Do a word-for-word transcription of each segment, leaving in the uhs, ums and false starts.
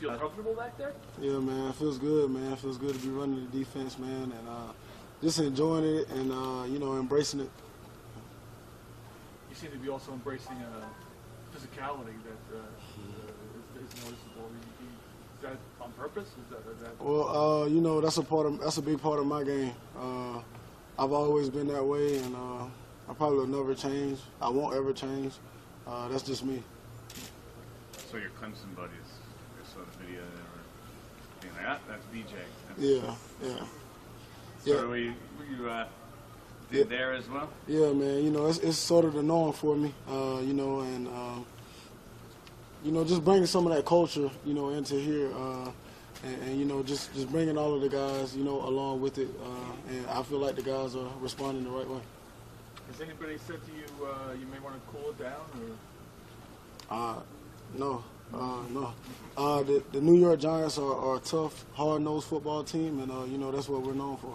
feel comfortable back there? Yeah, man, it feels good, man. It feels good to be running the defense, man, and uh, just enjoying it and, uh, you know, embracing it. You seem to be also embracing a physicality that uh, is, is noticeable. Is that on purpose? Is that, is that well, uh, you know, that's a part of that's a big part of my game. Uh, I've always been that way, and uh, I probably will never change. I won't ever change. Uh, that's just me. So your Clemson buddies, I saw the video there, being like, ah, that's B J. That's Yeah, yeah. So Yeah. were you, were you uh, did Yeah. there as well? Yeah, man. You know, it's, it's sort of the norm for me. Uh, you know, and um, you know, just bringing some of that culture, you know, into here, uh, and, and you know, just just bringing all of the guys, you know, along with it. Uh, and I feel like the guys are responding the right way. Has anybody said to you uh, you may want to cool it down, or? Uh, no, uh, no. Uh, the, the New York Giants are, are a tough, hard-nosed football team, and uh, you know that's what we're known for.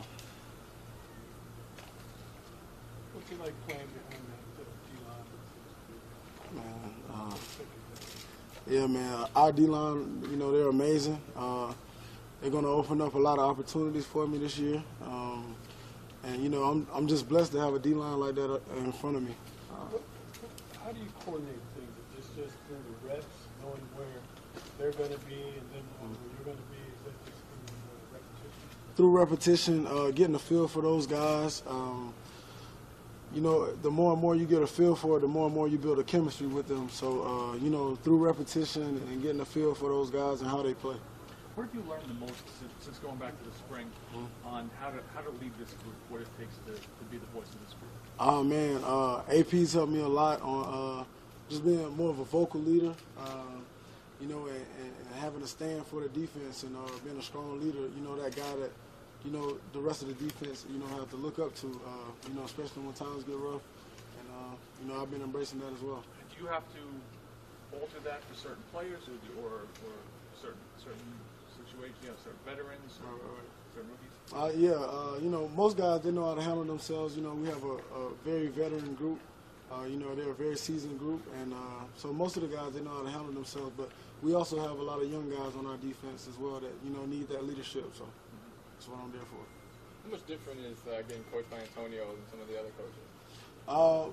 What's it like playing behind that D-line? Man, uh, yeah, man. Our D-line, you know, they're amazing. Uh, they're going to open up a lot of opportunities for me this year, um, and you know, I'm I'm just blessed to have a D-line like that in front of me. Uh, How do you coordinate things? Is this just through the reps, knowing where they're going to be, and then where you're going to be? Is that just through uh, repetition? through repetition, uh, getting a feel for those guys. Um, you know, the more and more you get a feel for it, the more and more you build a chemistry with them. So, uh, you know, through repetition and getting a feel for those guys and how they play. Where have you learned the most since, since going back to the spring Mm-hmm. on how to how to lead this group, what it takes to, to be the voice of this group? Oh, man, uh, A P's helped me a lot on uh, just being more of a vocal leader, uh, you know, and, and having to stand for the defense and uh, being a strong leader, you know, that guy that, you know, the rest of the defense, you know, have to look up to, uh, you know, especially when times get rough. And, uh, you know, I've been embracing that as well. Do you have to alter that for certain players or, do- or, or certain certain situations, you know, certain veterans or, or certain rookies? Uh, yeah, uh, you know, most guys, they know how to handle themselves. You know, we have a, a very veteran group. Uh, you know, they're a very seasoned group. And uh, so most of the guys, they know how to handle themselves. But we also have a lot of young guys on our defense as well that, you know, need that leadership. So that's what I'm there for. How much different is uh, getting coached by Antonio than some of the other coaches? Uh,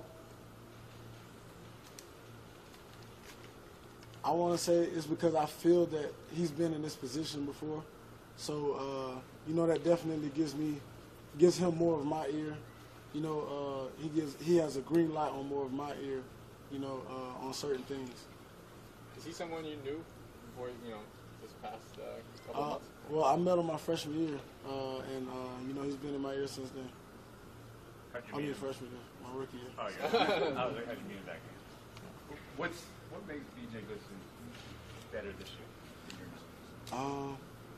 I want to say it's because I feel that he's been in this position before. So, uh, you know, that definitely gives me, gives him more of my ear. You know, uh, he gives, he has a green light on more of my ear, you know, uh, on certain things. Is he someone you knew before, you know, this past uh, couple Uh, months? well, I met him my freshman year, uh, and, uh, you know, he's been in my ear since then. How'd you I meet mean, him? freshman year, my rookie year. Oh, yeah. I was like, how'd you meet him back then? What's, what makes B J Goodson better this year in your mind? Uh,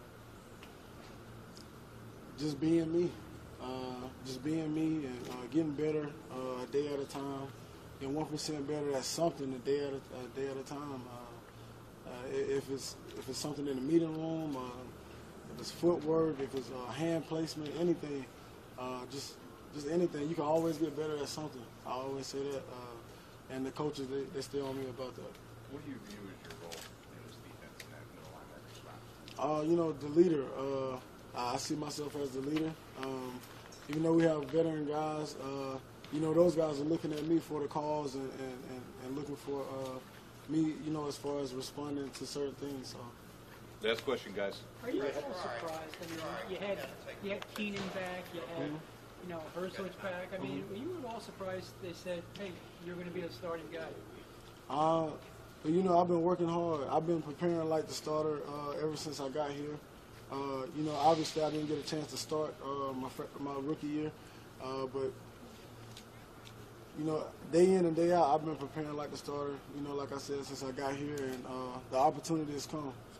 just being me. Uh, just being me and uh, getting better uh, a day at a time. And one percent better at something a day at a, a day at a time. Uh, uh, if it's if it's something in the meeting room, uh, if it's footwork, if it's uh, hand placement, anything, uh, just just anything. You can always get better at something. I always say that. Uh, and the coaches, they, they stay on me about that. What do you view as your role in this defense in that middle linebacker spot? Uh, you know, the leader. Uh, I see myself as the leader. Um, even though we have veteran guys, uh, you know, those guys are looking at me for the calls and, and, and, and looking for uh, me, you know, as far as responding to certain things. So. Last question, guys. Are you at all surprised? I mean, you had you had Keenan back, you had you know Herzog's back. I mean, were you at all surprised they said, "Hey, you're going to be the starting guy"? Uh, but, you know, I've been working hard. I've been preparing like the starter uh, ever since I got here. Uh, you know, obviously I didn't get a chance to start uh, my fr- my rookie year, uh, but you know, day in and day out, I've been preparing like the starter. You know, like I said, since I got here, and uh, the opportunity has come. So.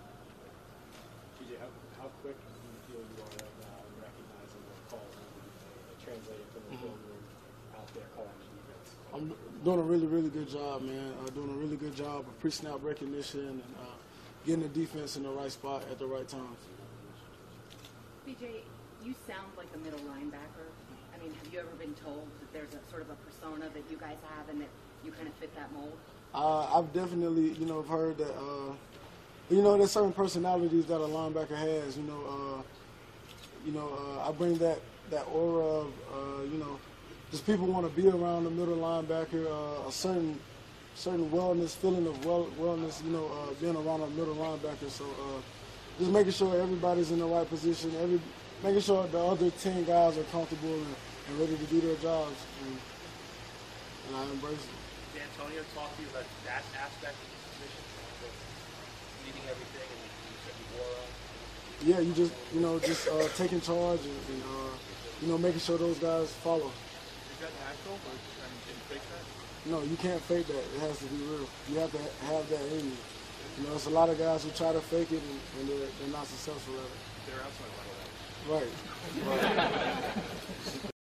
B J, how, how quick do you feel you are at uh, recognizing what calls and translating from the film room out there calling the defense? I'm doing a really, really good job, man. Uh, doing a really good job of pre-snap recognition and uh, getting the defense in the right spot at the right time. B J, you sound like a middle linebacker. I mean, have you ever been told that there's a sort of a persona that you guys have and that you kind of fit that mold? Uh, I've definitely, you know, heard that, uh, You know, there's certain personalities that a linebacker has. You know, uh, you know, uh, I bring that that aura of, uh, you know, just people want to be around the middle linebacker. Uh, a certain certain wellness, feeling of well, wellness. You know, uh, being around a middle linebacker. So uh, just making sure everybody's in the right position. Every making sure the other ten guys are comfortable and, and ready to do their jobs. And, and I embrace it. Did Antonio talk to you about that aspect of the position, the leading everything, and you said you wore on? Yeah, you just, you know, just uh, taking charge and, and uh, you know, making sure those guys follow. Is that natural, or I mean, can you fake that? No, you can't fake that. It has to be real. You have to ha- have that in you. You know, there's a lot of guys who try to fake it and, and they're, they're not successful at it. They're outside like that. Right. Right.